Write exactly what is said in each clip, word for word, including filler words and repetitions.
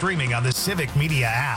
streaming on the Civic Media app.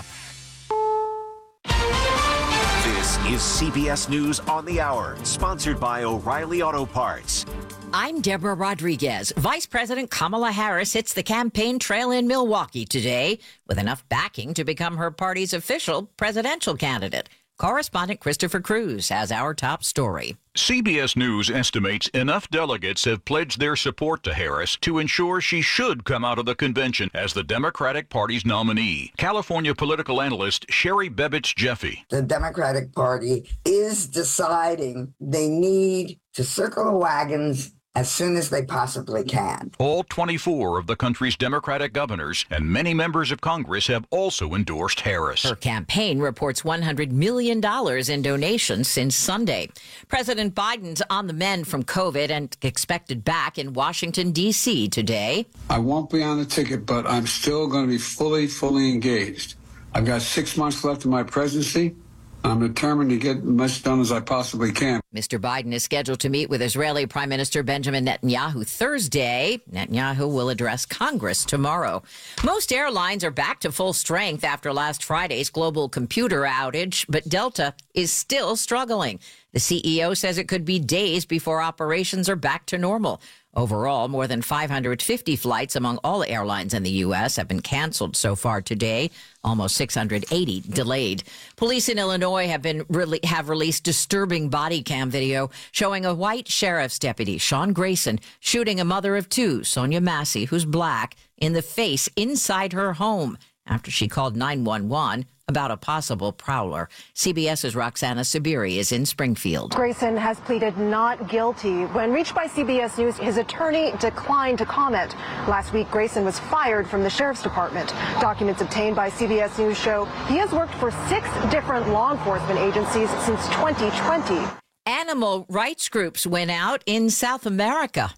This is C B S News on the Hour, sponsored by O'Reilly Auto Parts. I'm Deborah Rodriguez. Vice President Kamala Harris hits the campaign trail in Milwaukee today with enough backing to become her party's official presidential candidate. Correspondent Christopher Cruz has our top story. C B S News estimates enough delegates have pledged their support to Harris to ensure she should come out of the convention as the Democratic Party's nominee. California political analyst Sherry Bebich-Jeffy. The Democratic Party is deciding they need to circle the wagons as soon as they possibly can. All twenty-four of the country's Democratic governors and many members of Congress have also endorsed Harris. Her campaign reports one hundred million dollars in donations since Sunday. President Biden's on the mend from COVID and expected back in Washington, D C today. I won't be on the ticket, but I'm still going to be fully, fully engaged. I've got six months left of my presidency. I'm determined to get as much done as I possibly can. Mister Biden is scheduled to meet with Israeli Prime Minister Benjamin Netanyahu Thursday. Netanyahu will address Congress tomorrow. Most airlines are back to full strength after last Friday's global computer outage, but Delta is still struggling. The C E O says it could be days before operations are back to normal. Overall, more than five hundred fifty flights among all airlines in the U S have been canceled so far today, almost six hundred eighty delayed. Police in Illinois have been re- have released disturbing body cam video showing a white sheriff's deputy, Sean Grayson, shooting a mother of two, Sonia Massey, who's black, in the face inside her home after she called nine one one about a possible prowler. CBS's Roxana Sabiri is in Springfield. Grayson has pleaded not guilty. When reached by C B S News, his attorney declined to comment. Last week, Grayson was fired from the sheriff's department. Documents obtained by C B S News show he has worked for six different law enforcement agencies since twenty twenty. Animal rights groups went out in South America.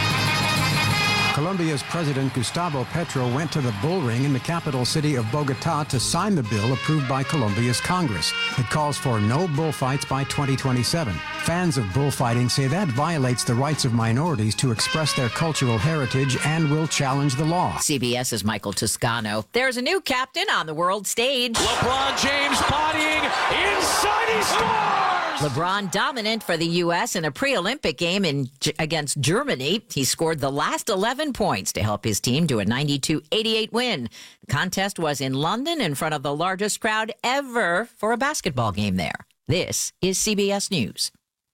Colombia's President Gustavo Petro went to the bull ring in the capital city of Bogota to sign the bill approved by Colombia's Congress. It calls for no bullfights by twenty twenty-seven. Fans of bullfighting say that violates the rights of minorities to express their cultural heritage and will challenge the law. CBS's Michael Toscano. There's a new captain on the world stage. LeBron James bodying inside, he scores! LeBron dominant for the U S in a pre-Olympic game in, against Germany. He scored the last eleven points to help his team to a ninety-two eighty-eight win. The contest was in London in front of the largest crowd ever for a basketball game there. This is C B S News.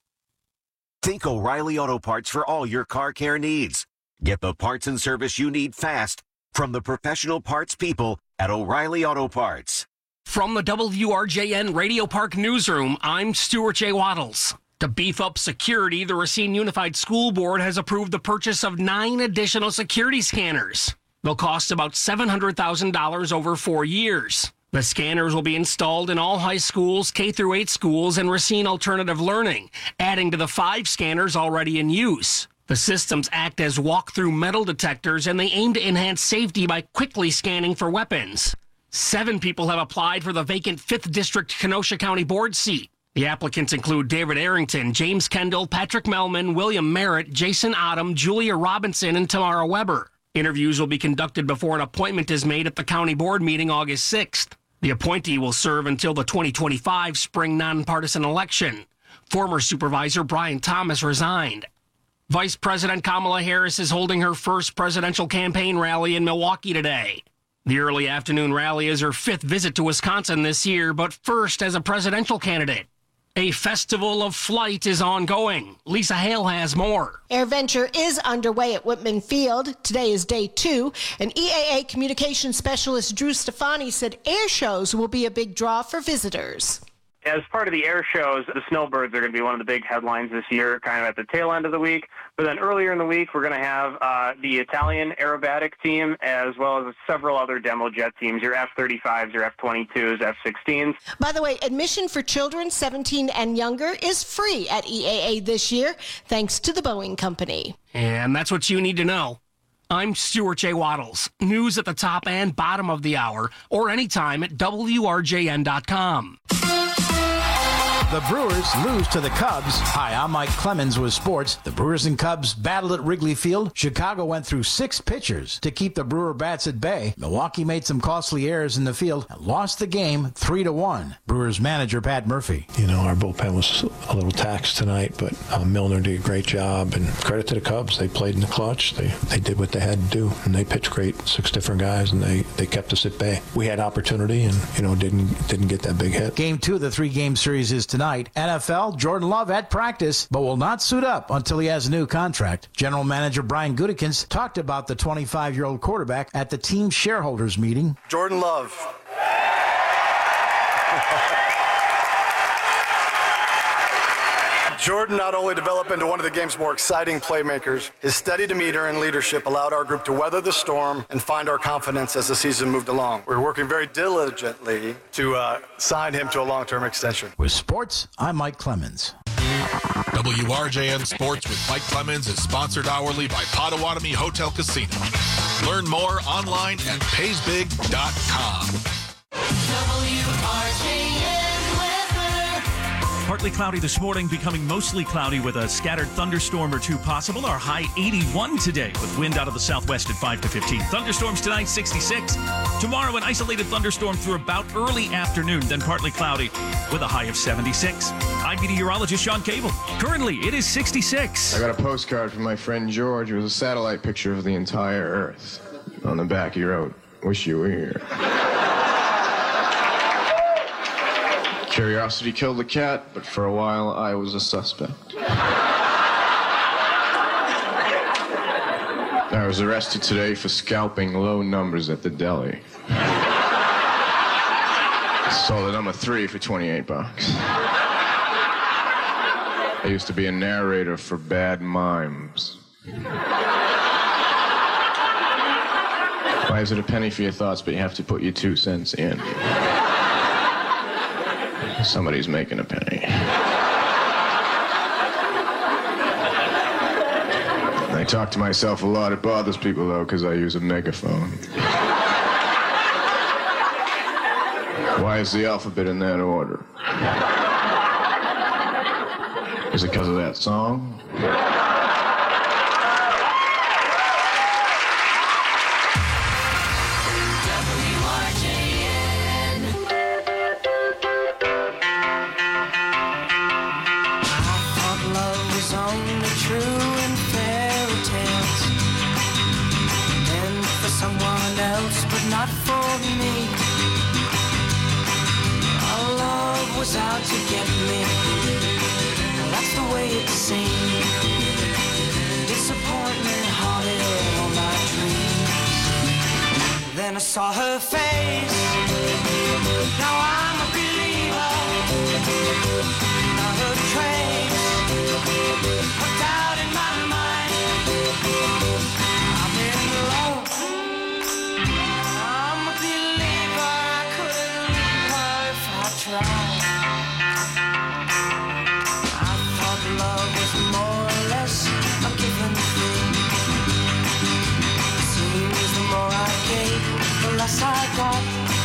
Think O'Reilly Auto Parts for all your car care needs. Get the parts and service you need fast from the professional parts people at O'Reilly Auto Parts. From the W R J N Radio Park Newsroom, I'm Stuart J. Waddles. To beef up security, the Racine Unified School Board has approved the purchase of nine additional security scanners. They'll cost about seven hundred thousand dollars over four years. The scanners will be installed in all high schools, K through eight schools, and Racine Alternative Learning, adding to the five scanners already in use. The systems act as walk-through metal detectors, and they aim to enhance safety by quickly scanning for weapons. Seven people have applied for the vacant fifth District Kenosha County Board seat. The applicants include David Arrington, James Kendall, Patrick Melman, William Merritt, Jason Ottom, Julia Robinson, and Tamara Weber. Interviews will be conducted before an appointment is made at the county board meeting August sixth. The appointee will serve until the twenty twenty-five spring nonpartisan election. Former Supervisor Brian Thomas resigned. Vice President Kamala Harris is holding her first presidential campaign rally in Milwaukee today. The early afternoon rally is her fifth visit to Wisconsin this year, but first as a presidential candidate. A festival of flight is ongoing. Lisa Hale has more. AirVenture is underway at Whitman Field. Today is day two, and E A A communication specialist Drew Stefani said air shows will be a big draw for visitors. As part of the air shows, the snowbirds are going to be one of the big headlines this year, kind of at the tail end of the week. But then earlier in the week, we're going to have uh, the Italian aerobatic team, as well as several other demo jet teams, your F thirty-fives, your F twenty-twos, F sixteens. By the way, admission for children seventeen and younger is free at E A A this year, thanks to the Boeing Company. And that's what you need to know. I'm Stuart J. Waddles. News at the top and bottom of the hour, or anytime at W R J N dot com. The Brewers lose to the Cubs. Hi, I'm Mike Clemens with sports. The Brewers and Cubs battled at Wrigley Field. Chicago went through six pitchers to keep the Brewer bats at bay. Milwaukee made some costly errors in the field and lost the game three to one. Brewers manager Pat Murphy. You know, our bullpen was a little taxed tonight, but uh, Milner did a great job. And credit to the Cubs. They played in the clutch. They they did what they had to do, and they pitched great. Six different guys, and they, they kept us at bay. We had opportunity, and you know didn't didn't get that big hit. Game two of the three-game series is tonight. N F L, Jordan Love at practice, but will not suit up until he has a new contract. General Manager Brian Gutekunst talked about the twenty-five-year-old quarterback at the team shareholders meeting. Jordan Love. Jordan not only developed into one of the game's more exciting playmakers, his steady demeanor and leadership allowed our group to weather the storm and find our confidence as the season moved along. We're working very diligently to uh, sign him to a long-term extension. With sports, I'm Mike Clemens. W R J N Sports with Mike Clemens is sponsored hourly by Potawatomi Hotel Casino. Learn more online at pays big dot com. W R J N Partly cloudy this morning, becoming mostly cloudy with a scattered thunderstorm or two possible. Our high eighty-one today with wind out of the southwest at five to fifteen. Thunderstorms tonight, sixty-six. Tomorrow, an isolated thunderstorm through about early afternoon, then partly cloudy with a high of seventy-six. I'm meteorologist Sean Cable. Currently, it is sixty-six. I got a postcard from my friend George. It was a satellite picture of the entire Earth. On the back, he wrote, "Wish you were here." Curiosity killed the cat, but for a while I was a suspect. I was arrested today for scalping low numbers at the deli. Sold a number three for twenty-eight bucks. I used to be a narrator for Bad Mimes. Why is it a penny for your thoughts, but you have to put your two cents in? Somebody's making a penny. I talk to myself a lot. It bothers people, though, because I use a megaphone. Why is the alphabet in that order? Is it because of that song? Out to get me. That's the way it seemed. Disappointment haunted all my dreams. Then I saw her face. Now I'm a believer. Not a trace of doubt in my mind. I'm in love. I'm a believer. I couldn't leave her if I tried. Love was more or less a given thing. Seems the more I gave, the less I got.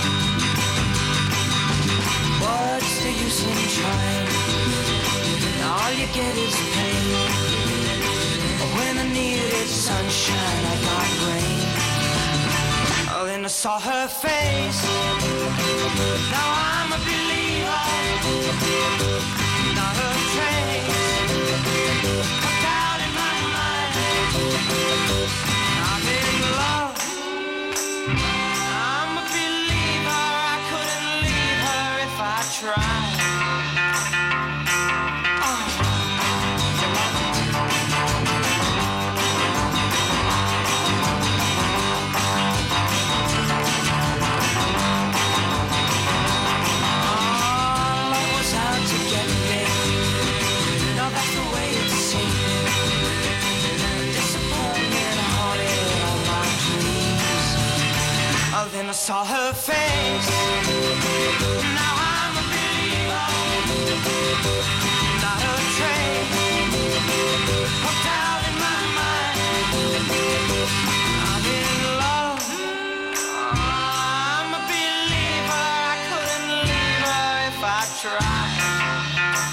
What's the use in trying? All you get is pain. When I needed sunshine, I got rain. Oh, then I saw her face. Now I'm a believer. Not a trace. Put out in my mind. I'm in love. I'm a believer. I couldn't leave her if I tried. Then I saw her face. Now I'm a believer. Not a trace. Hooked out in my mind. I'm in love. I'm a believer. I couldn't leave her if I tried.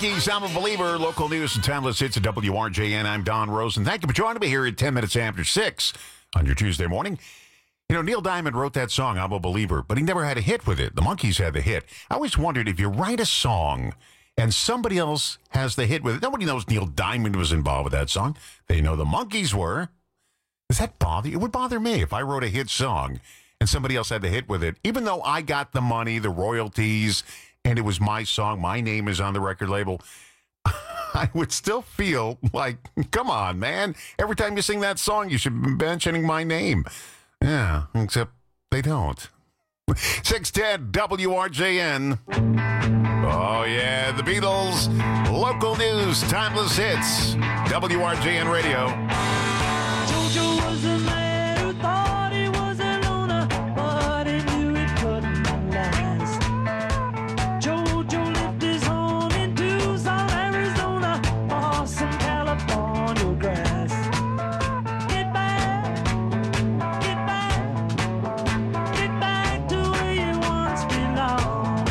Monkees, I'm a Believer. Local news and timeless hits at W R J N. I'm Don Rosen. Thank you for joining me here at ten minutes after six on your Tuesday morning. You know, Neil Diamond wrote that song, I'm a Believer, but he never had a hit with it. The Monkees had the hit. I always wondered if you write a song and somebody else has the hit with it. Nobody knows Neil Diamond was involved with that song. They know the Monkees were. Does that bother you? It would bother me if I wrote a hit song and somebody else had the hit with it, even though I got the money, the royalties, and it was my song, my name is on the record label. I would still feel like, come on, man. Every time you sing that song, you should be mentioning my name. Yeah, except they don't. six ten W R J N. Oh, yeah, the Beatles. Local news, timeless hits. W R J N Radio. Jojo was a man who thought he was a loner, but he knew it couldn't last. Jojo lived his home in Tucson, Arizona, or some California grass. Get back, get back, get back to where you once belonged.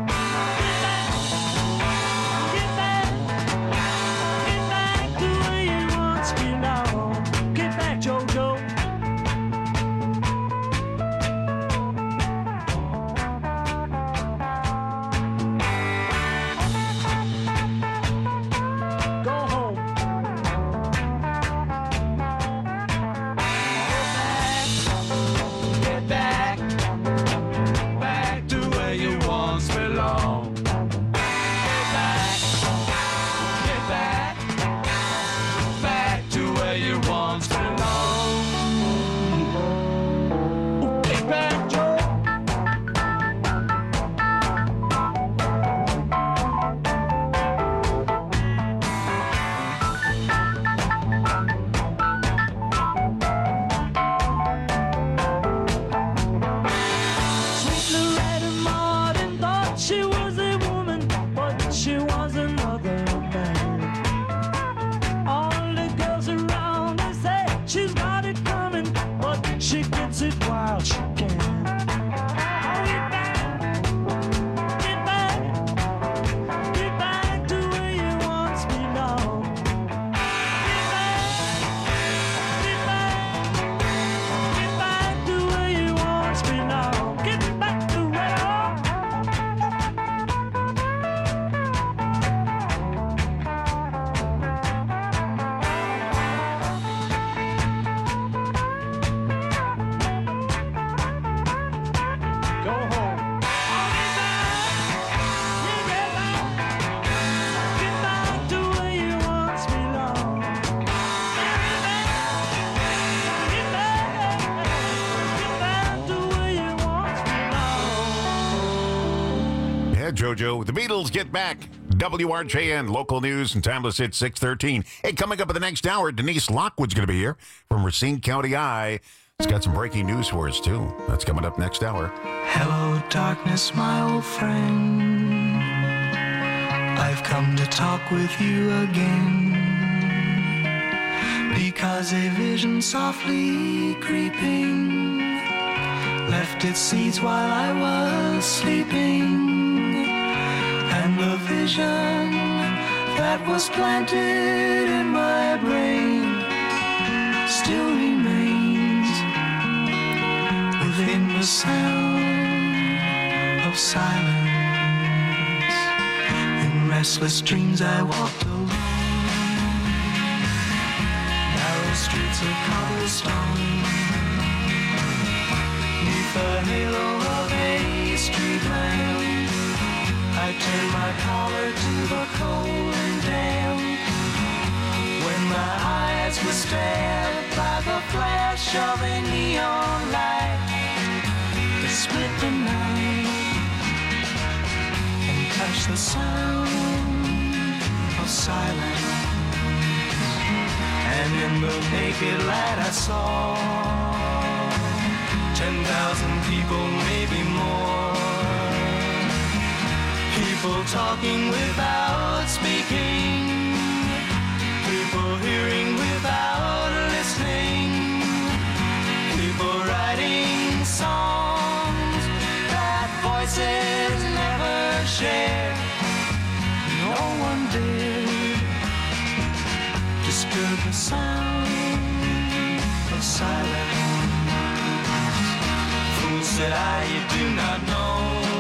Get back, get back, get back to where you once belonged. Get back, Jojo. Go home. Get back, back to where you once belonged. Get back, get back, back to where you once belonged. Get back, Joe. Sweet Loretta Martin thought she was a woman, but she was another man. All the girls around her say she's got it coming, but she gets it while she can. Get back, get back, get back to where you once belonged. Get back, get back, get back to where you once belonged. Get back to where go home. Get back to where you once belonged. Get back, get back to where you once belonged. Yeah, Jojo. The Beatles get back. W R J N, local news and timeless hits six thirteen. Hey, coming up in the next hour, Denise Lockwood's going to be here from Racine County Eye. It's got some breaking news for us, too. That's coming up next hour. Hello, darkness, my old friend. I've come to talk with you again. Because a vision softly creeping left its seeds while I was sleeping. And the vision that was planted in my brain still remains within the sound of silence. In restless dreams I walked alone, narrow streets of cobblestone, neath the halo of a street lamp. I turned my collar to the cold and damp. When my eyes were stabbed by the flash of a neon light that split the night and touched the sound of silence. And in the naked light I saw ten thousand people, maybe more. People talking without speaking, people hearing without listening, people writing songs that voices never share. No one of silence. Fool, said I, you do not know.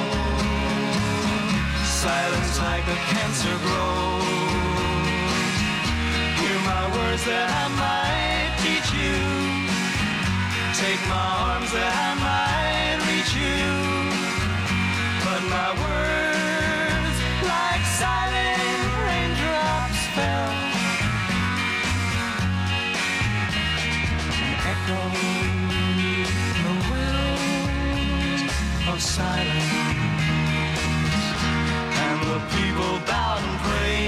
Silence like a cancer grows. Hear my words that I might teach you. Take my arms that I might reach you. But my words, like silent raindrops, fell. Echoed the wells of silence. And the people bowed and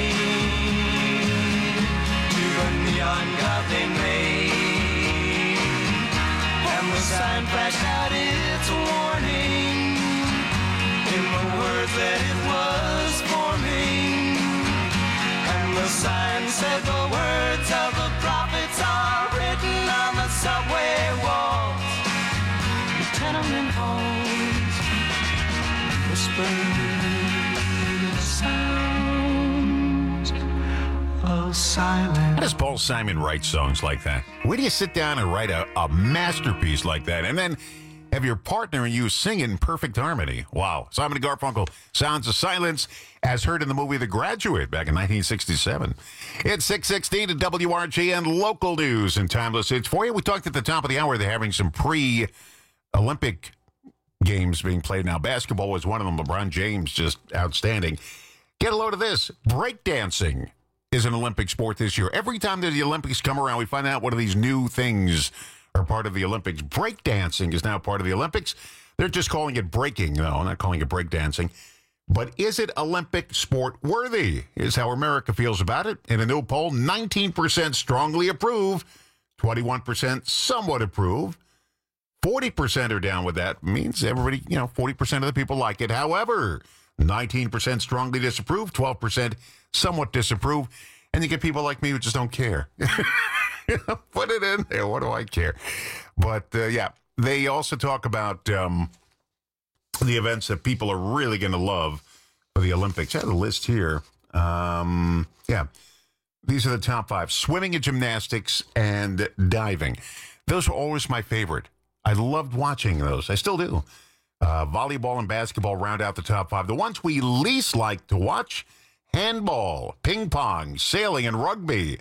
prayed to the neon god they made. And the sign flashed out its warning in the words that it was forming. And the sign said the words of the prophets are written on the subway walls, the tenement halls, whispered sounds of silence. How does Paul Simon write songs like that? Where do you sit down and write a, a masterpiece like that and then have your partner and you sing in perfect harmony? Wow. Simon and Garfunkel, Sounds of Silence, as heard in the movie The Graduate back in nineteen sixty-seven. It's six sixteen at W R J N Local News and Timeless Hits for you. We talked at the top of the hour they're having some pre-Olympic games being played now. Basketball was one of them. LeBron James, just outstanding. Get a load of this. Breakdancing is an Olympic sport this year. Every time that the Olympics come around, we find out one of these new things are part of the Olympics. Breakdancing is now part of the Olympics. They're just calling it breaking, though, not calling it breakdancing. But is it Olympic sport worthy? Is how America feels about it. In a new poll, nineteen percent strongly approve, twenty-one percent somewhat approve, forty percent are down with that. Means everybody, you know, forty percent of the people like it. However, nineteen percent strongly disapprove, twelve percent somewhat disapprove, and you get people like me who just don't care. Put it in there. What do I care? But, uh, yeah, they also talk about um, the events that people are really going to love for the Olympics. I have a list here. Um, yeah, these are the top five. Swimming and gymnastics and diving. Those are always my favorite. I loved watching those. I still do. Uh, volleyball and basketball round out the top five. The ones we least like to watch, handball, ping pong, sailing, and rugby.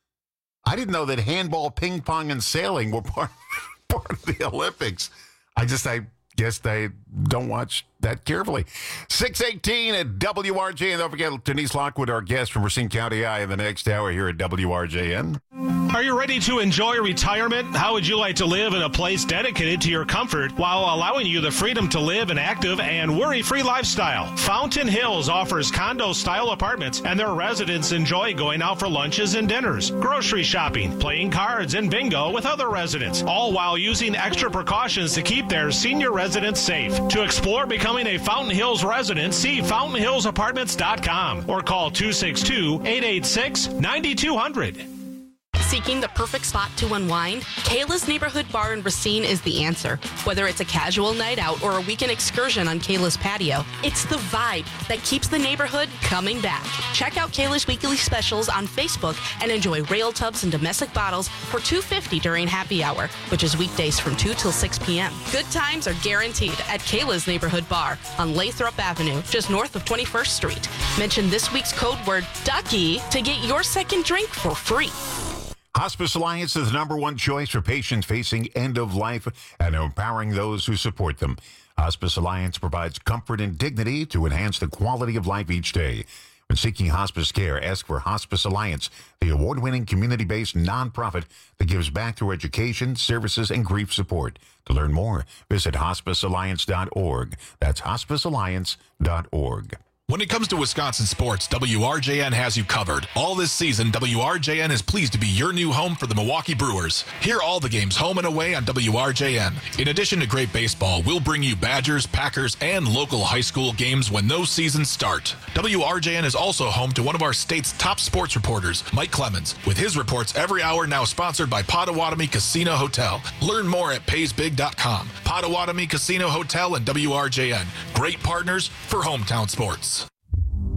I didn't know that handball, ping pong, and sailing were part, part of the Olympics. I just, I guess I don't watch that carefully. six eighteen at W R J N. Don't forget Denise Lockwood, our guest from Racine County I, in the next hour here at W R J N. Are you ready to enjoy retirement? How would you like to live in a place dedicated to your comfort while allowing you the freedom to live an active and worry-free lifestyle? Fountain Hills offers condo-style apartments, and their residents enjoy going out for lunches and dinners, grocery shopping, playing cards, and bingo with other residents, all while using extra precautions to keep their senior residents safe. To explore becoming a Fountain Hills resident, see fountain hills apartments dot com or call two six two, eight eight six, nine two zero zero. Seeking the perfect spot to unwind? Kayla's Neighborhood Bar in Racine is the answer. Whether it's a casual night out or a weekend excursion on Kayla's patio, it's the vibe that keeps the neighborhood coming back. Check out Kayla's weekly specials on Facebook and enjoy rail tubs and domestic bottles for two dollars and fifty cents during happy hour, which is weekdays from two till six p.m. Good times are guaranteed at Kayla's Neighborhood Bar on Lathrop Avenue, just north of twenty-first Street. Mention this week's code word Ducky to get your second drink for free. Hospice Alliance is the number one choice for patients facing end of life and empowering those who support them. Hospice Alliance provides comfort and dignity to enhance the quality of life each day. When seeking hospice care, ask for Hospice Alliance, the award-winning community-based nonprofit that gives back through education, services, and grief support. To learn more, visit hospice alliance dot org. That's hospice alliance dot org. When it comes to Wisconsin sports, W R J N has you covered. All this season, W R J N is pleased to be your new home for the Milwaukee Brewers. Hear all the games home and away on W R J N. In addition to great baseball, we'll bring you Badgers, Packers, and local high school games when those seasons start. W R J N is also home to one of our state's top sports reporters, Mike Clemens, with his reports every hour, now sponsored by Potawatomi Casino Hotel. Learn more at pays big dot com. Potawatomi Casino Hotel and W R J N. Great partners for hometown sports.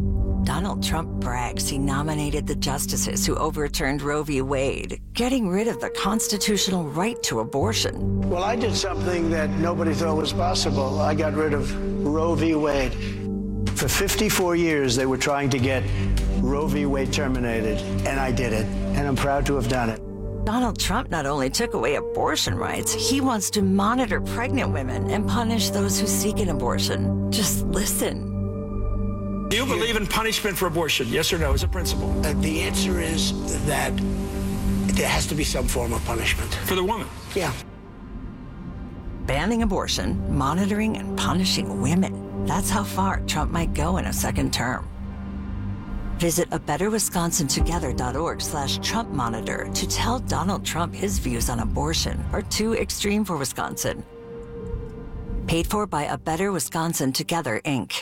Donald Trump brags he nominated the justices who overturned Roe v. Wade, getting rid of the constitutional right to abortion. Well, I did something that nobody thought was possible. I got rid of Roe v. Wade. For fifty-four years, they were trying to get Roe v. Wade terminated, and I did it, and I'm proud to have done it. Donald Trump not only took away abortion rights, he wants to monitor pregnant women and punish those who seek an abortion. Just listen. Do you believe in punishment for abortion? Yes or no, as a principle? Uh, the answer is that there has to be some form of punishment. For the woman? Yeah. Banning abortion, monitoring and punishing women. That's how far Trump might go in a second term. Visit a better wisconsin together dot org slash Trump monitor to tell Donald Trump his views on abortion are too extreme for Wisconsin. Paid for by A Better Wisconsin Together, Incorporated.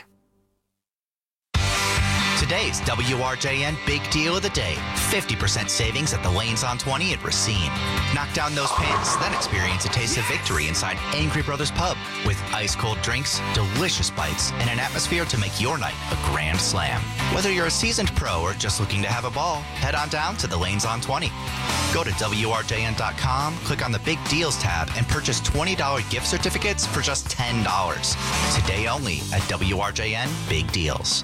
Today's W R J N Big Deal of the Day. fifty percent savings at the Lanes on twenty at Racine. Knock down those pants, then experience a taste of victory inside Angry Brothers Pub with ice-cold drinks, delicious bites, and an atmosphere to make your night a grand slam. Whether you're a seasoned pro or just looking to have a ball, head on down to the Lanes on twenty. Go to W R J N dot com, click on the Big Deals tab, and purchase twenty dollars gift certificates for just ten dollars. Today only at W R J N Big Deals.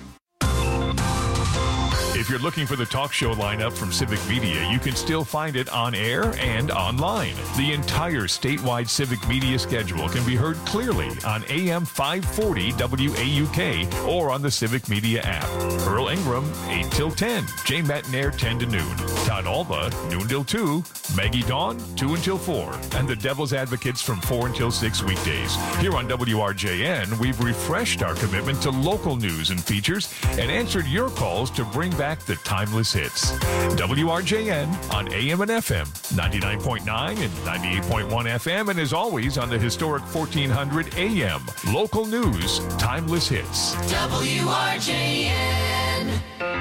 If you're looking for the talk show lineup from Civic Media, you can still find it on air and online. The entire statewide Civic Media schedule can be heard clearly on A M five forty W A U K or on the Civic Media app. Earl Ingram, eight till ten. Jay Metnair, ten to noon. Todd Alva, noon till two. Maggie Dawn, two until four. And the Devil's Advocates from four until six weekdays. Here on W R J N, we've refreshed our commitment to local news and features and answered your calls to bring back the timeless hits. W R J N on A M and F M, ninety-nine point nine and ninety-eight point one F M, and as always on the historic fourteen hundred A M. Local news, timeless hits. W R J N.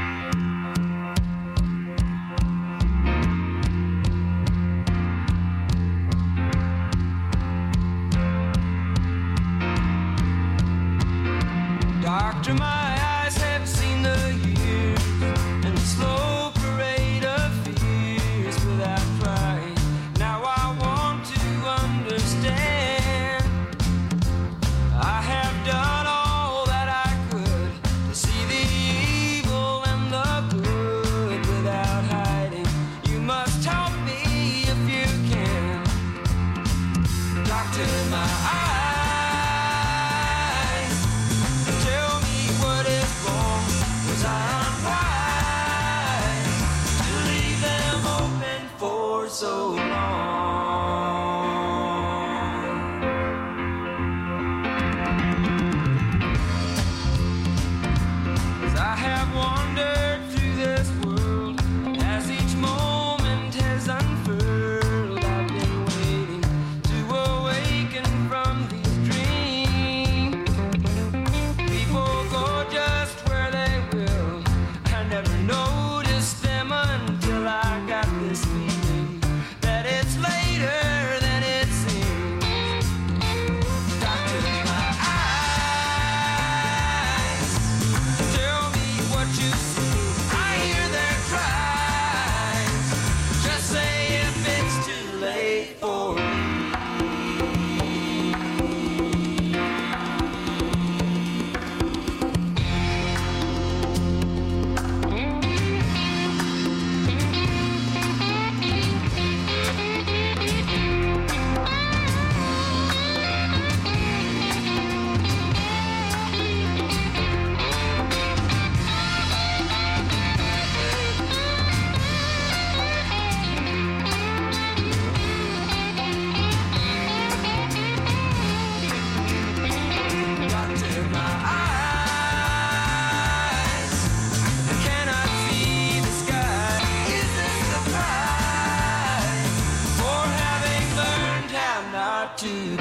Doctor, my eyes have seen the years and the slow parade of fears without crying. Now I want to understand. I have done all that I could to see the evil and the good without hiding. You must help me if you can. Doctor, my eyes. So long. 'Cause I have wandered through this world as each moment has unfurled. I've been waiting to awaken from these dreams. People go just where they will. I never noticed them until I got this feeling. It's later than it seems. Doctor, my eyes, tell me what you see. I hear their cries. Just say if it's too late for me. To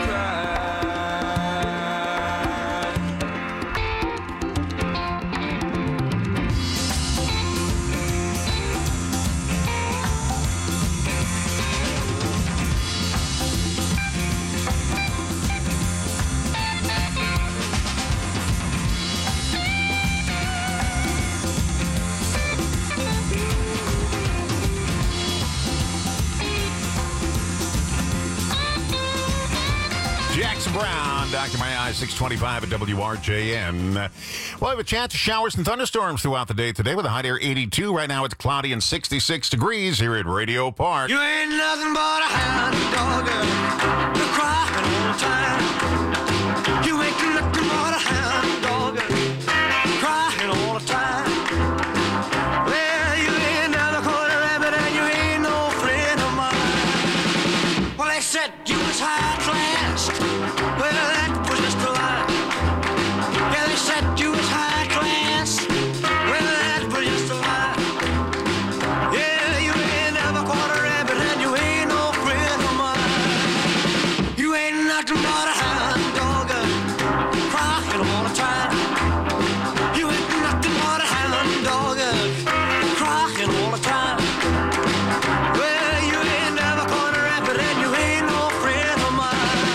Jackson Brown, Doctor My Eyes, six twenty-five at W R J N. Uh, we'll have a chance of showers and thunderstorms throughout the day today with a high near eighty-two. Right now it's cloudy and sixty-six degrees here at Radio Park. You ain't nothing but a hound dog, you're crying all the time. You ain't nothing but a hound dog, crying all the time. Well, you ain't never caught a rabbit and you ain't no friend of mine. Well, they said you was high class. Well, that was just a lie. Yeah, they said you was high class. Well, that was just a lie. Yeah, you ain't never caught a rabbit and you ain't no friend of mine. You ain't nothing but a hound dog, crying all the time. You ain't nothing but a hound dog, crying all the time. Well, you ain't never caught a rabbit and you ain't no friend of mine.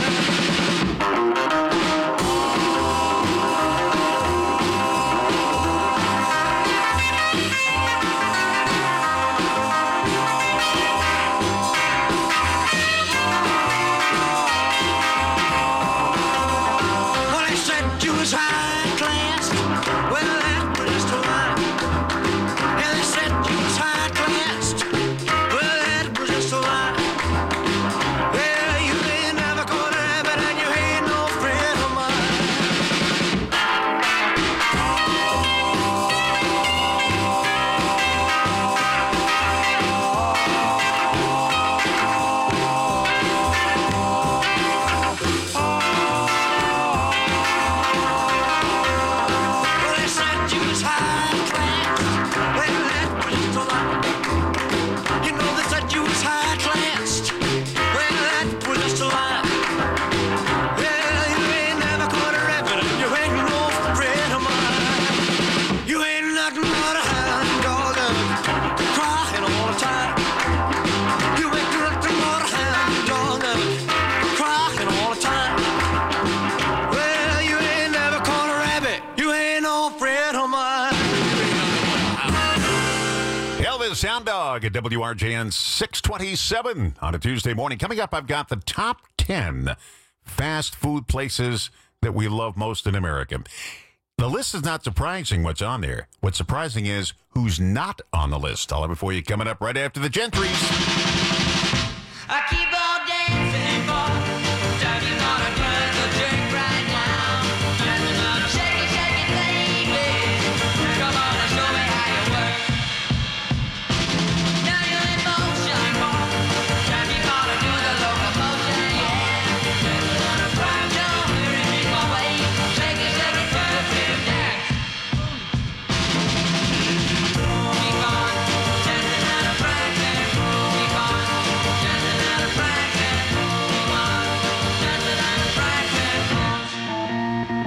Well, they said you was high class. Well, that was just a lie. Yeah, they said you was high class. Well, that was just a lie. Yeah, you ain't never caught a rabbit and you ain't no friend of mine. Well, they said you was high class. Well, that was just a lie. You know they said you was high class. Well, that was just a lie. Yeah, you ain't never caught a rabbit and you ain't no friend of mine. You ain't nothing but a hound dog, crying all the time. You ain't nothing but a hound dog, crying all the time. Well, you ain't never caught a rabbit. You ain't no friend of mine. Elvis Hound Dog at W R J N six twenty-seven on a Tuesday morning. Coming up, I've got the top ten fast food places that we love most in America. The list is not surprising what's on there. What's surprising is who's not on the list. I'll have it for you coming up right after the Gentrys. I keep on dancing for time you wanna turn the drink right now. Dancing on a shake it, shake it, baby. Come on and show me how you work. Now you're in motion for time you wanna do the locomotion, yeah. Dancing on a prime, don't hurry me away. Shake it, shake it, turn the drink dance. Keep on dancing on a prime, keep on dancing on a prime, keep on dancing on a prime.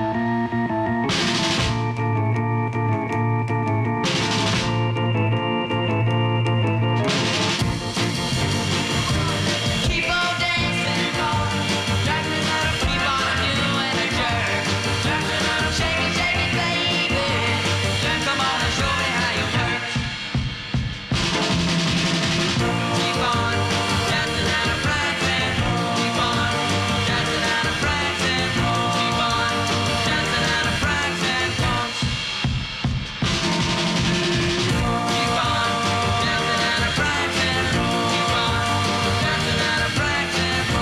Keep on dancing, boy. Dancing on a keep on doing a jerk. Dancing on a shake it, shake it, baby. Then come on and show me how you work. Keep on dancing on a practice. Keep on dancing on a practice. Keep on dancing on a practice. Keep on dancing on a practice. Keep on dancing on a practice. Keep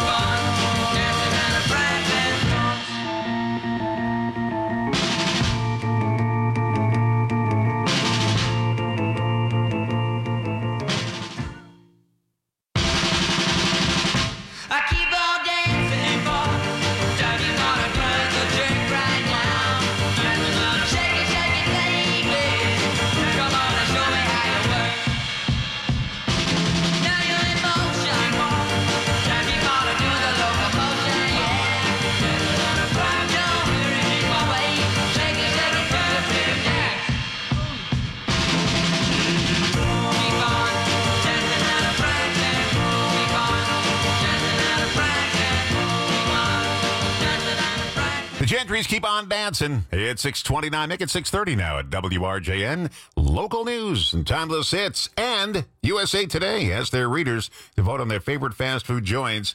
on dancing on a practice. I keep on dancing for time you wanna turn the drink right now. Dancing on a shake it, shake it, baby. Come on and show me how you work. Now you're in motion for time you wanna do the locomotion, yeah. Dancing on a prime, don't hurry me away. Shake it, shake it, turn the drink dance. Keep on dancing on a practice. Keep on dancing on a practice. Keep on dancing on a practice. The Gentrys keep on dancing. It's six twenty-nine, make it six thirty now at W R J N. Local news and timeless hits. And U S A Today has their readers to vote on their favorite fast food joints.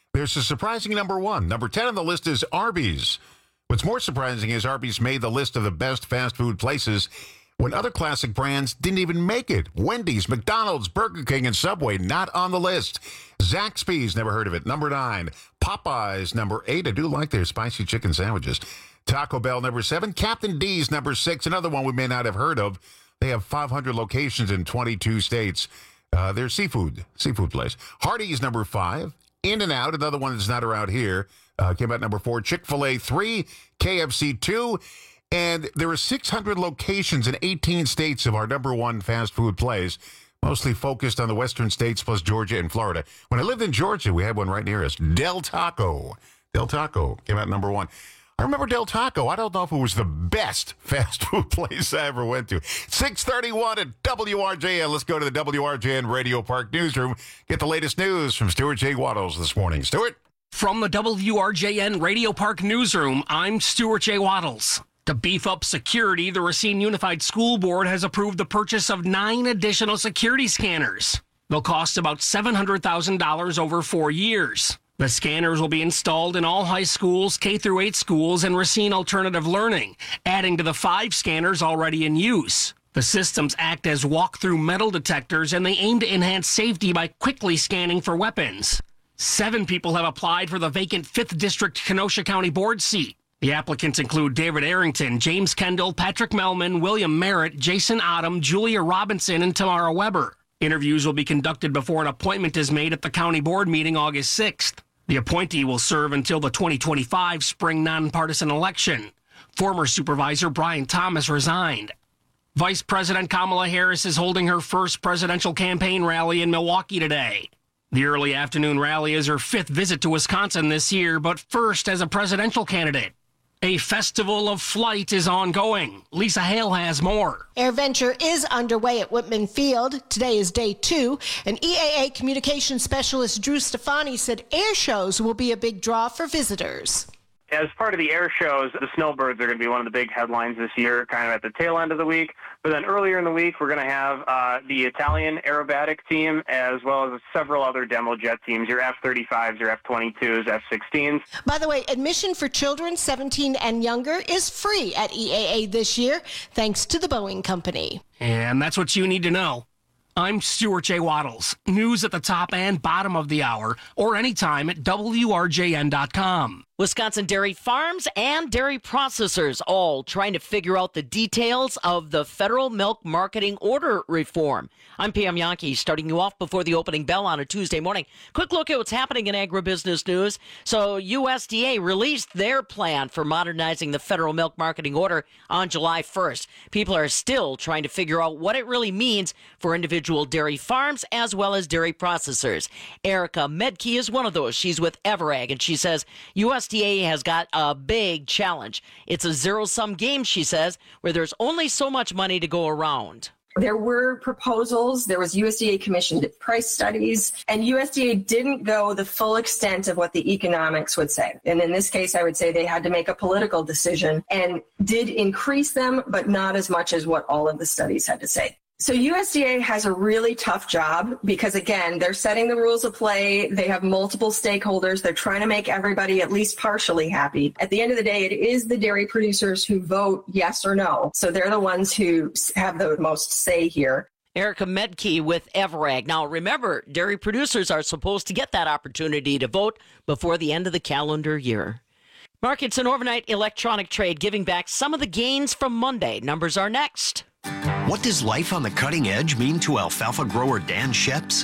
There's a surprising number one. Number ten on the list is Arby's. What's more surprising is Arby's made the list of the best fast food places when other classic brands didn't even make it. Wendy's, McDonald's, Burger King, and Subway not on the list. Zaxby's, never heard of it, number nine. Popeyes, number eight. I do like their spicy chicken sandwiches. Taco Bell, number seven. Captain D's, number six. Another one we may not have heard of. They have five hundred locations in twenty-two states. Uh, they're seafood, seafood place. Hardee's, number five. In-N-Out, another one that's not around here, uh, came out number four. Chick-fil-A, three. K F C, two. And there are six hundred locations in eighteen states of our number one fast food place, mostly focused on the western states plus Georgia and Florida. When I lived in Georgia, we had one right near us, Del Taco. Del Taco came out number one. I remember Del Taco. I don't know if it was the best fast food place I ever went to. six thirty-one at W R J N. Let's go to the W R J N Radio Park newsroom. Get the latest news from Stuart J. Waddles this morning. Stuart? From the W R J N Radio Park newsroom, I'm Stuart J. Waddles. To beef up security, the Racine Unified School Board has approved the purchase of nine additional security scanners. They'll cost about seven hundred thousand dollars over four years. The scanners will be installed in all high schools, K through eight schools, and Racine Alternative Learning, adding to the five scanners already in use. The systems act as walk-through metal detectors, and they aim to enhance safety by quickly scanning for weapons. Seven people have applied for the vacant fifth District Kenosha County Board seat. The applicants include David Arrington, James Kendall, Patrick Melman, William Merritt, Jason Odom, Julia Robinson, and Tamara Weber. Interviews will be conducted before an appointment is made at the county board meeting August sixth. The appointee will serve until the twenty twenty-five spring nonpartisan election. Former Supervisor Brian Thomas resigned. Vice President Kamala Harris is holding her first presidential campaign rally in Milwaukee today. The early afternoon rally is her fifth visit to Wisconsin this year, but first as a presidential candidate. A festival of flight is ongoing. Lisa Hale has more. AirVenture is underway at Whitman Field. Today is day two, and E A A communications specialist Drew Stefani said air shows will be a big draw for visitors. As part of the air shows, the snowbirds are going to be one of the big headlines this year, kind of at the tail end of the week. But then earlier in the week, we're going to have uh, the Italian aerobatic team, as well as several other demo jet teams, your F thirty-fives, your F twenty-twos, F sixteens. By the way, admission for children seventeen and younger is free at E A A this year, thanks to the Boeing Company. And that's what you need to know. I'm Stuart J. Waddles. News at the top and bottom of the hour, or anytime at W R J N dot com. Wisconsin dairy farms and dairy processors all trying to figure out the details of the federal milk marketing order reform. I'm Pam Yankee, starting you off before the opening bell on a Tuesday morning. Quick look at what's happening in agribusiness news. So U S D A released their plan for modernizing the federal milk marketing order on July first. People are still trying to figure out what it really means for individual dairy farms as well as dairy processors. Erica Medke is one of those. She's with Everag, and she says U S D A has got a big challenge. It's a zero-sum game, she says, where there's only so much money to go around. There were proposals, there was U S D A commissioned price studies, and U S D A didn't go the full extent of what the economics would say. And in this case, I would say they had to make a political decision and did increase them, but not as much as what all of the studies had to say. So U S D A has a really tough job because, again, they're setting the rules of play. They have multiple stakeholders. They're trying to make everybody at least partially happy. At the end of the day, it is the dairy producers who vote yes or no. So they're the ones who have the most say here. Erica Medke with Everag. Now, remember, dairy producers are supposed to get that opportunity to vote before the end of the calendar year. Markets and overnight electronic trade giving back some of the gains from Monday. Numbers are next. What does life on the cutting edge mean to alfalfa grower Dan Sheps?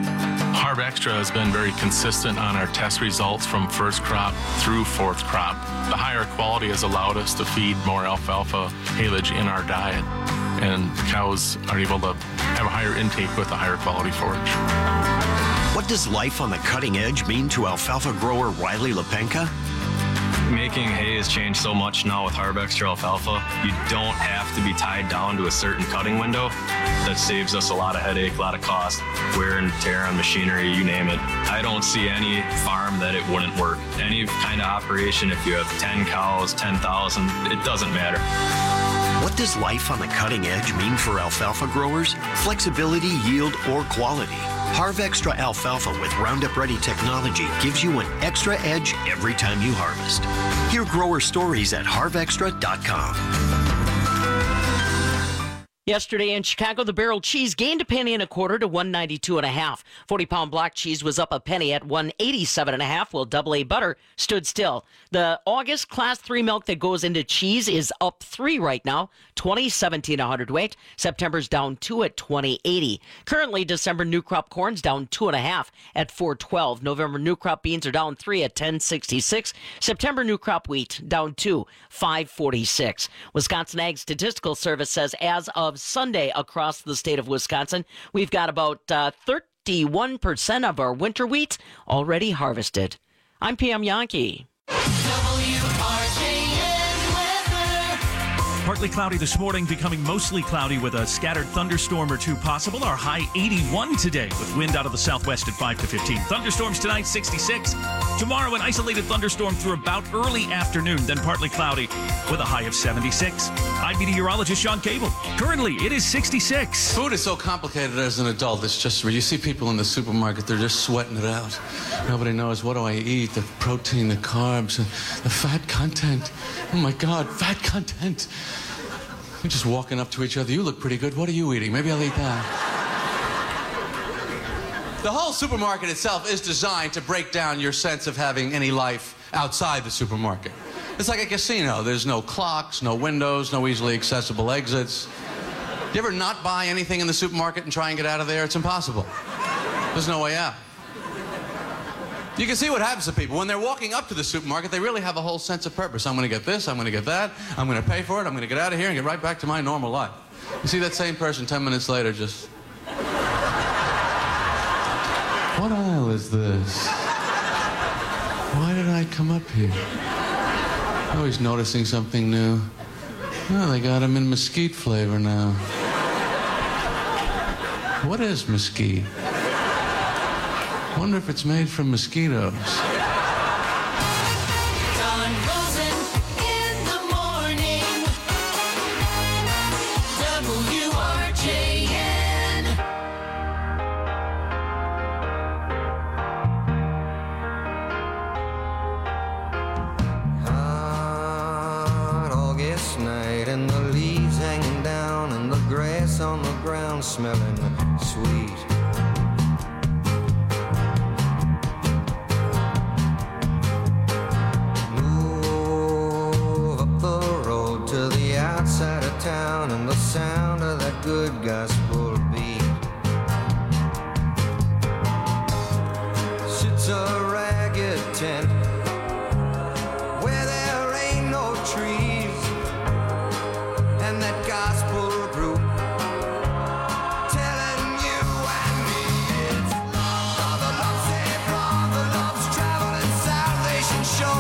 Harb Extra has been very consistent on our test results from first crop through fourth crop. The higher quality has allowed us to feed more alfalfa haylage in our diet, and cows are able to have a higher intake with a higher quality forage. What does life on the cutting edge mean to alfalfa grower Riley Lepenka? Making hay has changed so much now with Harb Extra alfalfa. You don't have to be tied down to a certain cutting window. That saves us a lot of headache, a lot of cost, wear and tear on machinery, you name it. I don't see any farm that it wouldn't work. Any kind of operation, if you have ten cows, ten thousand, it doesn't matter. What does life on the cutting edge mean for alfalfa growers? Flexibility, yield, or quality? Harvextra Alfalfa with Roundup Ready technology gives you an extra edge every time you harvest. Hear grower stories at harvextra dot com. Yesterday in Chicago, the barrel cheese gained a penny and a quarter to one ninety-two and a half. forty pound block cheese was up a penny at one eighty-seven and a half, while double A butter stood still. The August class three milk that goes into cheese is up three right now, twenty seventeen a hundredweight. September's down two at twenty eighty. Currently, December new crop corn's down two and a half at four twelve. November new crop beans are down three at ten sixty-six. September new crop wheat down two, five forty-six. Wisconsin Ag Statistical Service says as of Sunday across the state of Wisconsin, we've got about uh, thirty-one percent of our winter wheat already harvested. I'm P M Yankee. Partly cloudy this morning, becoming mostly cloudy with a scattered thunderstorm or two possible. Our high eighty-one today with wind out of the southwest at five to fifteen. Thunderstorms tonight, sixty-six. Tomorrow, an isolated thunderstorm through about early afternoon, then partly cloudy with a high of seventy-six. I'm meteorologist Sean Cable. Currently, it is sixty-six. Food is so complicated as an adult. It's just, you see people in the supermarket, they're just sweating it out. Nobody knows, what do I eat? The protein, the carbs, the fat content. Oh my God, fat content. We're just walking up to each other. You look pretty good. What are you eating? Maybe I'll eat that. The whole supermarket itself is designed to break down your sense of having any life outside the supermarket. It's like a casino. There's no clocks, no windows, no easily accessible exits. You ever not buy anything in the supermarket and try and get out of there? It's impossible. There's no way out. You can see what happens to people. When they're walking up to the supermarket, they really have a whole sense of purpose. I'm going to get this, I'm going to get that, I'm going to pay for it, I'm going to get out of here and get right back to my normal life. You see that same person ten minutes later just... What aisle is this? Why did I come up here? Always noticing something new. Oh, they got them in mesquite flavor now. What is mesquite? Wonder if it's made from mosquitoes. Don Rosen in the morning. W R J N. Hot August night and the leaves hanging down and the grass on the ground smelling sweet. Outside of town and the sound of that good gospel beat. Sits a ragged tent where there ain't no trees, and that gospel group telling you and me it's Brother Love, say Brother Love's traveling salvation show.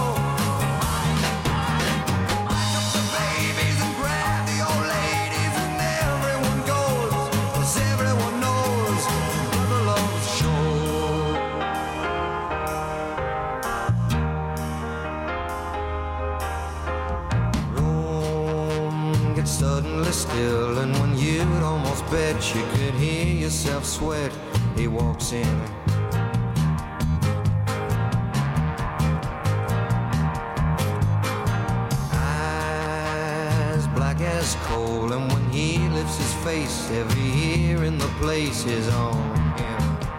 Suddenly still, and when you'd almost bet you could hear yourself sweat, he walks in. Eyes black as coal, and when he lifts his face, every ear in the place is on him.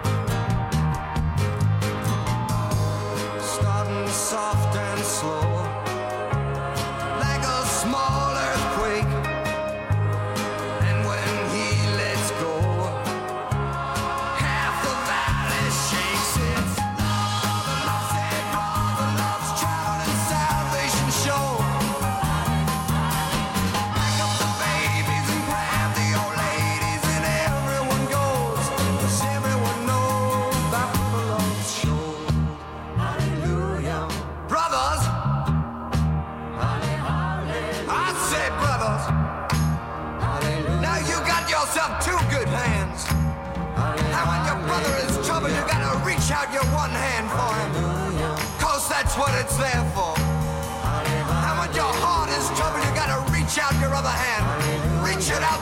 Starting soft and slow, like a small earthquake. Two good hands. And when your brother is in trouble, you gotta reach out your one hand for him. Cause that's what it's there for. And when your heart is trouble, you gotta reach out your other hand.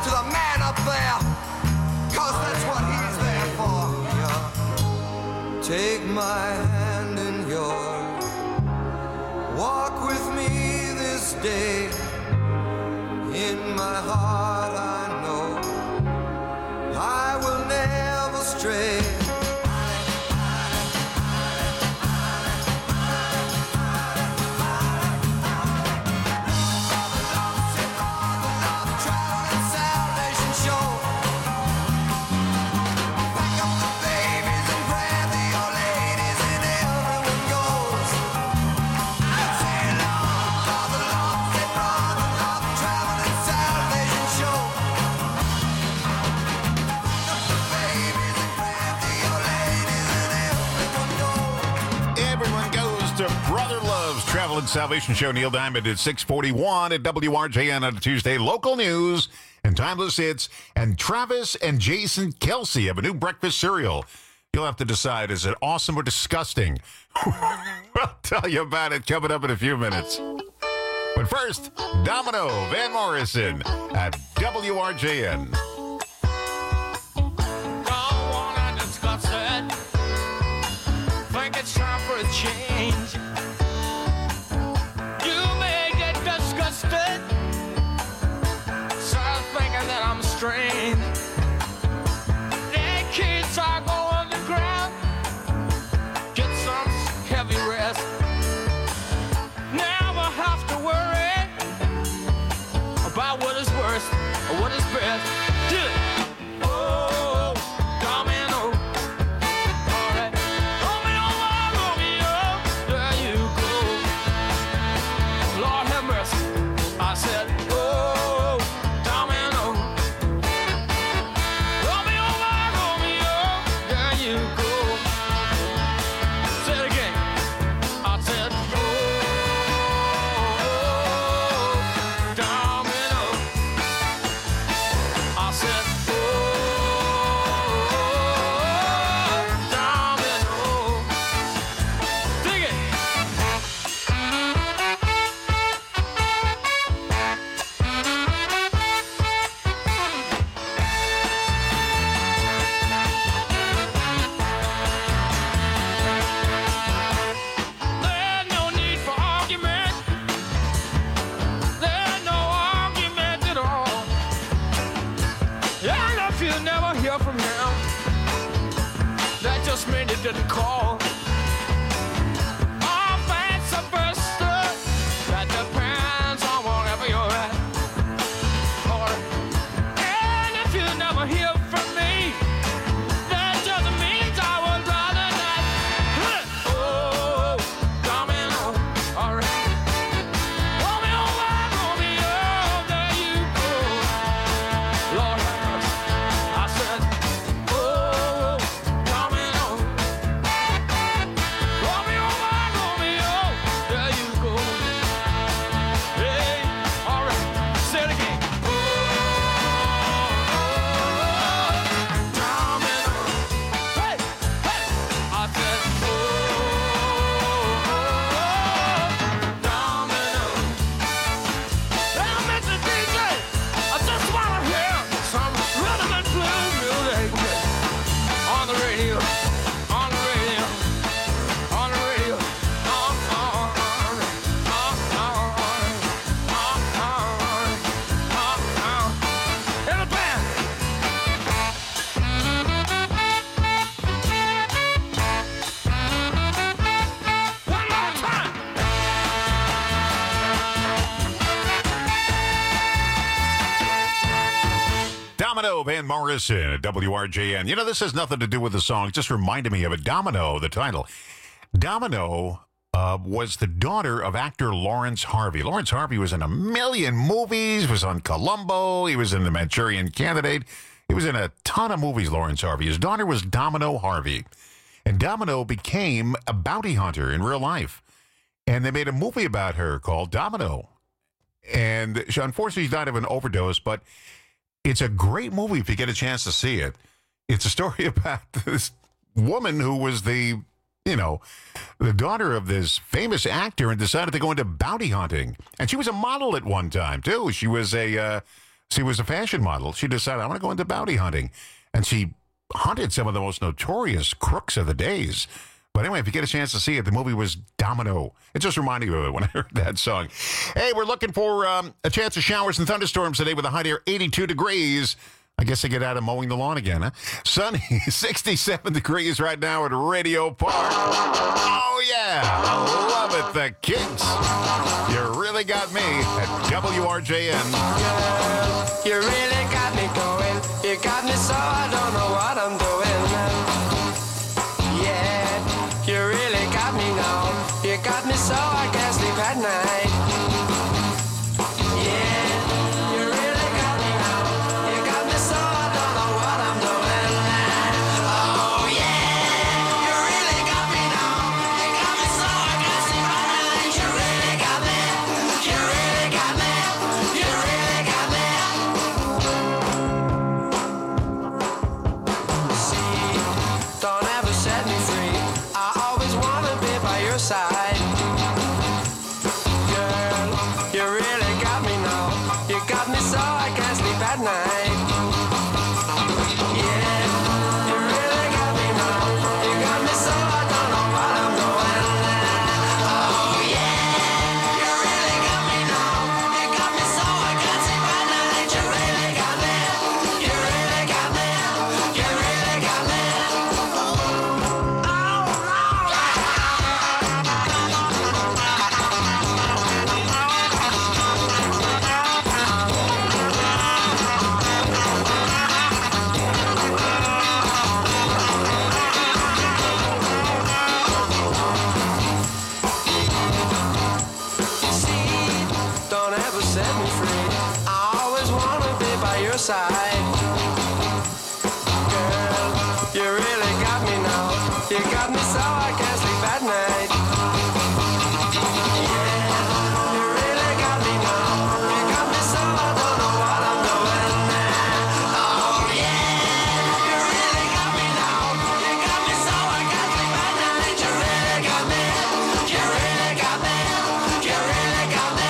to the man up there, cause that's what he's there for. Yeah. Take my hand in yours, walk with me this day. In my heart I know I will never stray. Travel and Salvation Show. Neil Diamond at six forty-one at W R J N on a Tuesday. Local news and timeless hits. And Travis and Jason Kelsey have a new breakfast cereal. You'll have to decide, is it awesome or disgusting? I'll tell you about it coming up in a few minutes. But first, Domino Van Morrison at W R J N. Don't wanna discuss it. Think it's time for a change. Strange. The kids are going to ground. Get some heavy rest. Never have to worry about what is worst or what is best. Do it. Oh, domino. All right. Romeo, Romeo, there you go. Lord have mercy. I said, oh, domino. Didn't call. All fancy buster. That depends on whatever you're at. Or, and if you never hear from me, that just means I would rather not. Oh, domino. All right. Romeo, Romeo, there you go. Lord have mercy. I said, oh, domino. Van Morrison at W R J N. You know, this has nothing to do with the song. It just reminded me of it. Domino, the title. Domino uh, was the daughter of actor Lawrence Harvey. Lawrence Harvey was in a million movies, was on Columbo. He was in The Manchurian Candidate. He was in a ton of movies, Lawrence Harvey. His daughter was Domino Harvey. And Domino became a bounty hunter in real life. And they made a movie about her called Domino. And she, unfortunately, died of an overdose, but it's a great movie if you get a chance to see it. It's a story about this woman who was the, you know, the daughter of this famous actor and decided to go into bounty hunting. And she was a model at one time, too. She was a uh, she was a fashion model. She decided, I want to go into bounty hunting. And she hunted some of the most notorious crooks of the days. But anyway, if you get a chance to see it, the movie was Domino. It just reminded me of it when I heard that song. Hey, we're looking for um, a chance of showers and thunderstorms today with a high near eighty-two degrees. I guess I get out of mowing the lawn again, huh? Sunny, sixty-seven degrees right now at Radio Park. Oh, yeah. I love it. The Kinks. You really got me at W R J N. Girl, you really got me going. You got me so I don't know what I'm doing. Yeah, you really got me now. You got me so I can't sleep at night. Yeah, you really got me now. You got me so I don't know what I'm doing. Oh yeah, you really got me now. You got me so I can't sleep at night. You really got me. You really got me. You really got me. See, don't ever set me free. I always wanna be by your side. Girl, you really got me now. You got me so I can't sleep at night. Yeah, you really got me now. You got me so I don't know what I'm doing. Oh yeah, you really got me now. You got me so I can't sleep at night. You really got me. You really got me. You really got me. Don't ever set me free. I always wanna be by your side. Girl, you really got me now. You got me so I can't sleep at night. Yeah, you really got me now. You got me so I don't know what I'm doing. Oh yeah, you really got me now. You got me so I can't sleep at night. You really got me. You really got me. You really got me.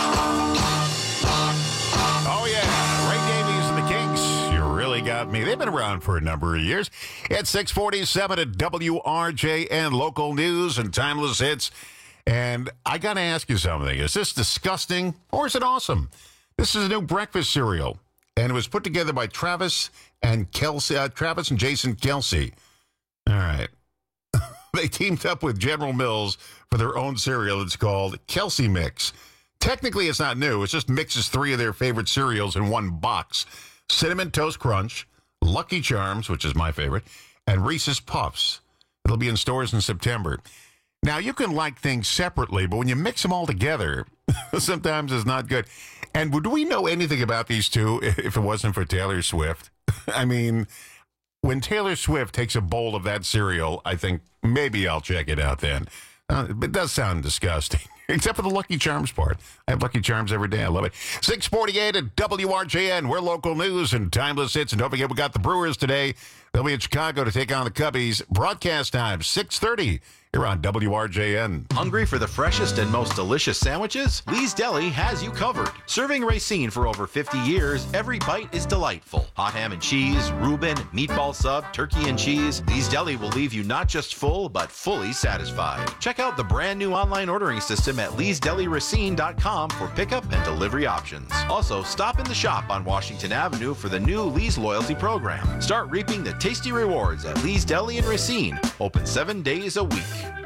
Oh, yeah. Ray Davies and the Kinks. You really got me. They've been around for a number of years. It's six forty-seven at W R J N Local News and Timeless Hits. And I got to ask you something. Is this disgusting or is it awesome? This is a new breakfast cereal. And it was put together by Travis and Kelsey, uh, Travis and Jason Kelsey. All right. They teamed up with General Mills for their own cereal. It's called Kelsey Mix. Technically, it's not new. It just mixes three of their favorite cereals in one box. Cinnamon Toast Crunch, Lucky Charms, which is my favorite, and Reese's Puffs. It'll be in stores in September. Now, you can like things separately, but when you mix them all together, sometimes it's not good. And would we know anything about these two if it wasn't for Taylor Swift? I mean, when Taylor Swift takes a bowl of that cereal, I think maybe I'll check it out then. Uh, it does sound disgusting, except for the Lucky Charms part. I have Lucky Charms every day. I love it. six forty-eight at W R J N. We're local news and timeless hits. And don't forget, we got the Brewers today. They'll be in Chicago to take on the Cubbies. Broadcast time, six thirty. Here on W R J N. Hungry for the freshest and most delicious sandwiches? Lee's Deli has you covered. Serving Racine for over fifty years, every bite is delightful. Hot ham and cheese, Reuben, meatball sub, turkey and cheese. Lee's Deli will leave you not just full, but fully satisfied. Check out the brand new online ordering system at lees deli racine dot com for pickup and delivery options. Also, stop in the shop on Washington Avenue for the new Lee's Loyalty Program. Start reaping the tasty rewards at Lee's Deli in Racine. Open seven days a week.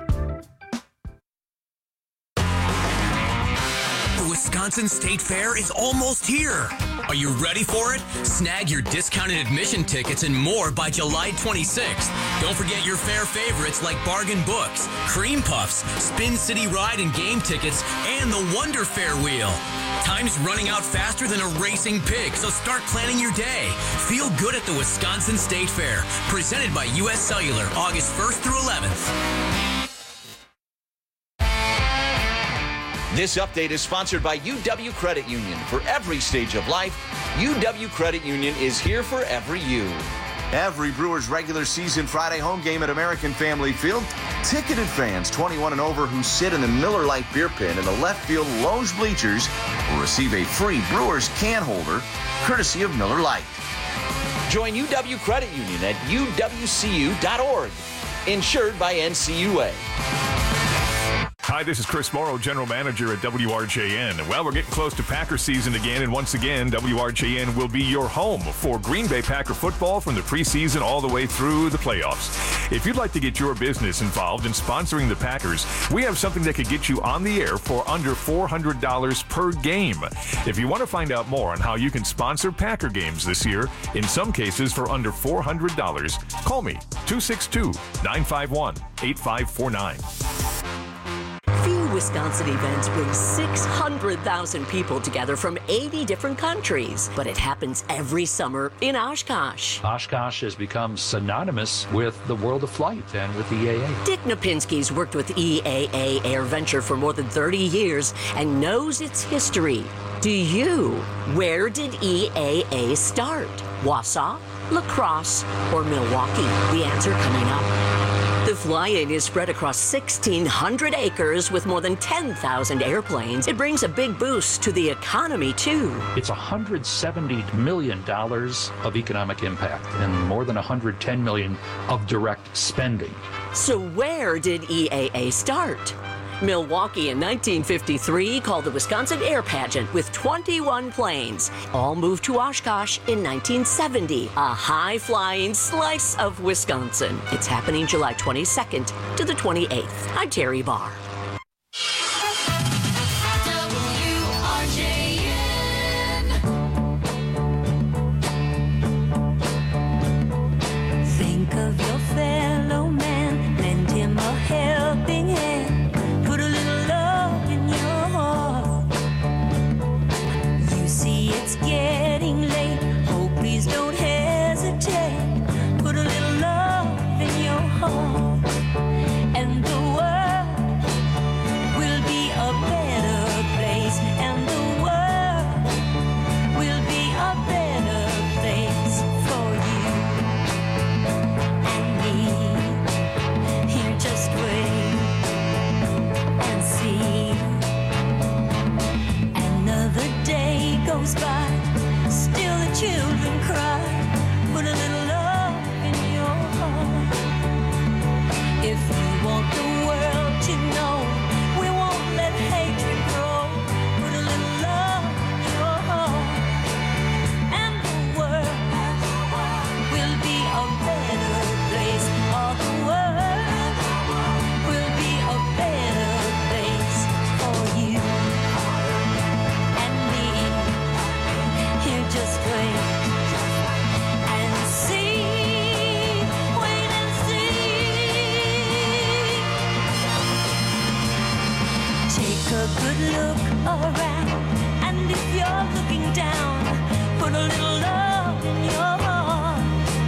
Wisconsin State Fair is almost here. Are you ready for it? Snag your discounted admission tickets and more by July twenty-sixth. Don't forget your fair favorites like bargain books, cream puffs, Spin City Ride and game tickets, and the Wonder Fair wheel. Time's running out faster than a racing pig, so start planning your day. Feel good at the Wisconsin State Fair, presented by U S Cellular, August first through eleventh. This update is sponsored by U W Credit Union. For every stage of life, U W Credit Union is here for every you. Every Brewers regular season Friday home game at American Family Field, ticketed fans twenty-one and over who sit in the Miller Lite beer pen in the left field lounge bleachers will receive a free Brewers can holder courtesy of Miller Lite. Join U W Credit Union at U W C U dot org. Insured by N C U A. Hi, this is Chris Morrow, General Manager at W R J N. Well, we're getting close to Packer season again, and once again, W R J N will be your home for Green Bay Packer football from the preseason all the way through the playoffs. If you'd like to get your business involved in sponsoring the Packers, we have something that could get you on the air for under four hundred dollars per game. If you want to find out more on how you can sponsor Packer games this year, in some cases for under four hundred dollars, call me, two six two, nine five one, eight five four nine. Few Wisconsin events bring six hundred thousand people together from eighty different countries, but it happens every summer in Oshkosh. Oshkosh has become synonymous with the world of flight and with E A A. Dick Napinski's worked with E A A Air Venture for more than thirty years and knows its history. Do you? Where did E A A start? Wausau, La Crosse, or Milwaukee? The answer coming up. The fly-in is spread across sixteen hundred acres with more than ten thousand airplanes. It brings a big boost to the economy, too. It's one hundred seventy million dollars of economic impact and more than one hundred ten million dollars of direct spending. So where did E A A start? Milwaukee in nineteen fifty-three called the Wisconsin Air Pageant with twenty-one planes. All moved to Oshkosh in nineteen seventy, a high-flying slice of Wisconsin. It's happening July twenty-second to the twenty-eighth. I'm Terry Barr. Think of your fellow man, lend him a helping hand. Put a little love in your heart. You see it's getting late. Oh, please don't hesitate. Put a little love in your heart. And the world will be a better place. And the world will be a better place for you and me. Here, just wait and see. Another day goes by, still the children cry. Put a little love in your heart. If you want the world to know, we won't let hatred grow. Put a little love in your heart. And the world will be a better place. All the world will be a better place for you and me. Here, just wait and see. Wait and see. Take a good look around, and if you're looking down, put a little love in your heart.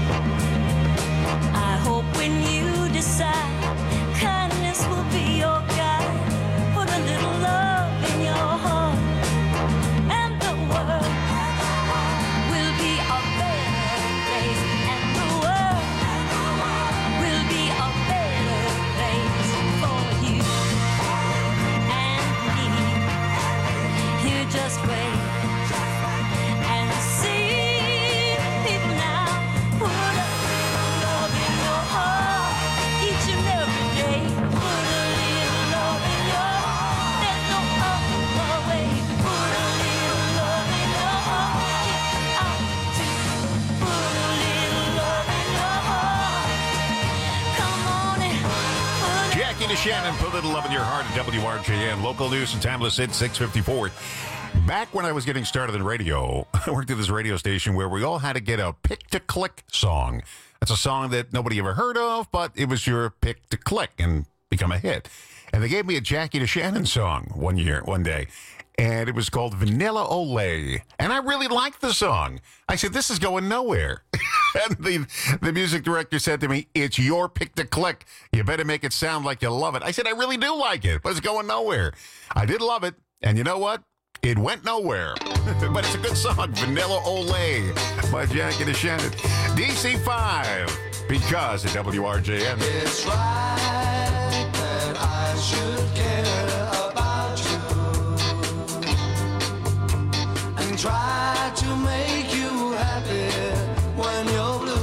I hope when you decide, kindness will be your guide. Put a little love in your heart, and the world will be a better place. And the world will be a better place for you and me. Here, just wait and see. People now, put a little love in your heart each and every day. Put a little love in your heart. There's no other way. Put a little love in your heart. Get out to put a little love in your heart. Come on and put Jackie DeShannon, put a little love in your heart at W R J N. Local news and timeless hit six fifty-four. Back when I was getting started in radio, I worked at this radio station where we all had to get a pick-to-click song. That's a song that nobody ever heard of, but it was your pick-to-click and become a hit. And they gave me a Jackie DeShannon song one year, one day, and it was called Vanilla Olay. And I really liked the song. I said, this is going nowhere. And the, the music director said to me, it's your pick-to-click. You better make it sound like you love it. I said, I really do like it, but it's going nowhere. I did love it. And you know what? It Went Nowhere. But it's a good song. Vanilla Olay by Jackie DeShannon. D C five, Because at W R J N. It's right that I should care about you and try to make you happy when you're blue.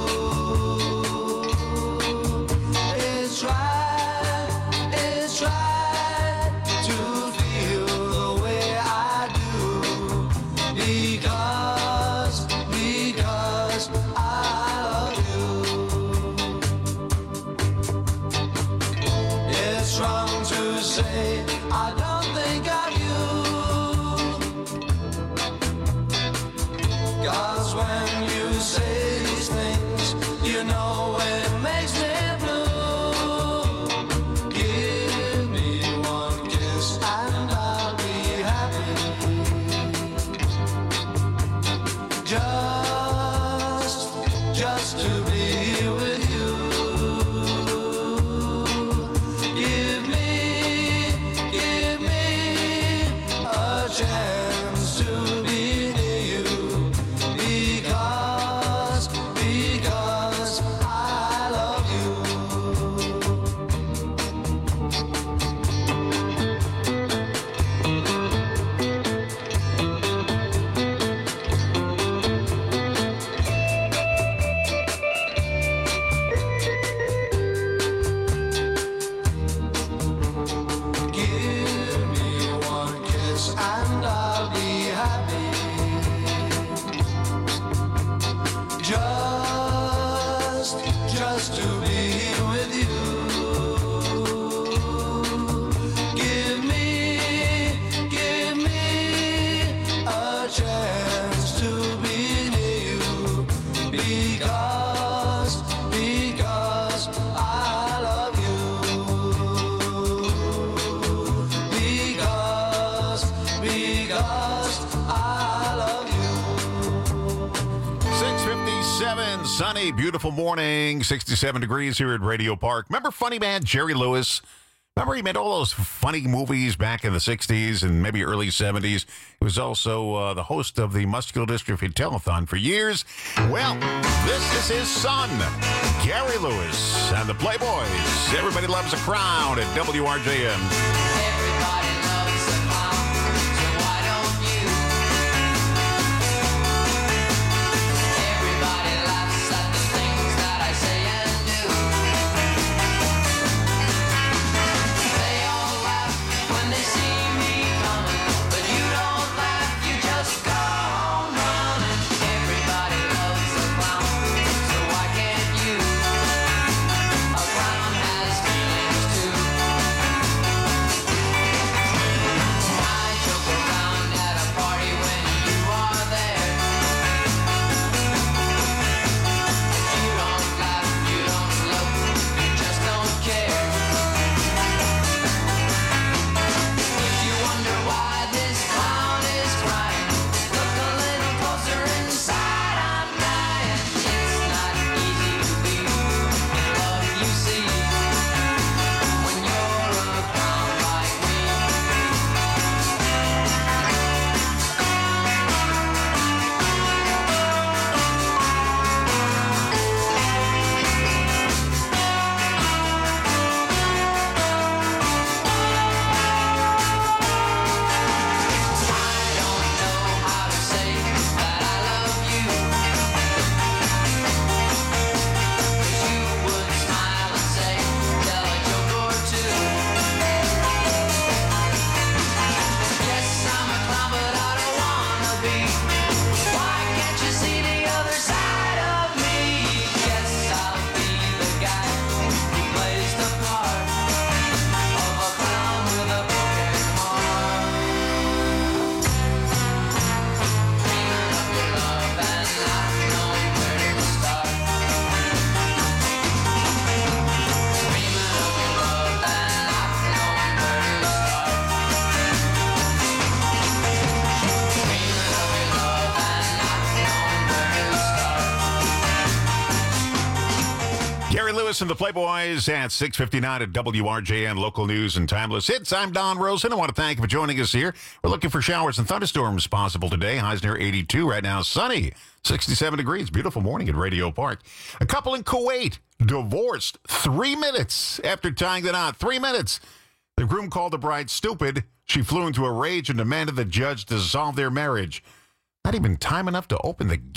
It's right, it's right to feel the way I do because, because I love you. It's wrong to say I don't think of you, 'cause when you say these things, you know it makes me blue. Give me one kiss and I'll be happy. Just, just to be with you. Give me, give me a chance to be near you. Because, because I love you. Give me one kiss and I'll be happy. Just, just to be with you. Give me, give me a chance to be near you. Because, because I love you. Because, because I love you. six fifty-seven, sunny, beautiful morning, sixty-seven degrees here at Radio Park. Remember funny man Jerry Lewis? Remember he made all those funny movies back in the sixties and maybe early seventies? He was also uh, the host of the Muscular Dystrophy Telethon for years. Well, this is his son, Gary Lewis, and the Playboys. Everybody loves a crown at W R J M. listen to the Playboys at six fifty-nine at W R J N, local news and timeless hits. I'm Don Rosen. I want to thank you for joining us here. We're looking for showers and thunderstorms possible today. Highs near eighty-two right now. Sunny, sixty-seven degrees. Beautiful morning at Radio Park. A couple in Kuwait divorced three minutes after tying the knot. Three minutes. The groom called the bride stupid. She flew into a rage and demanded the judge dissolve their marriage. Not even time enough to open the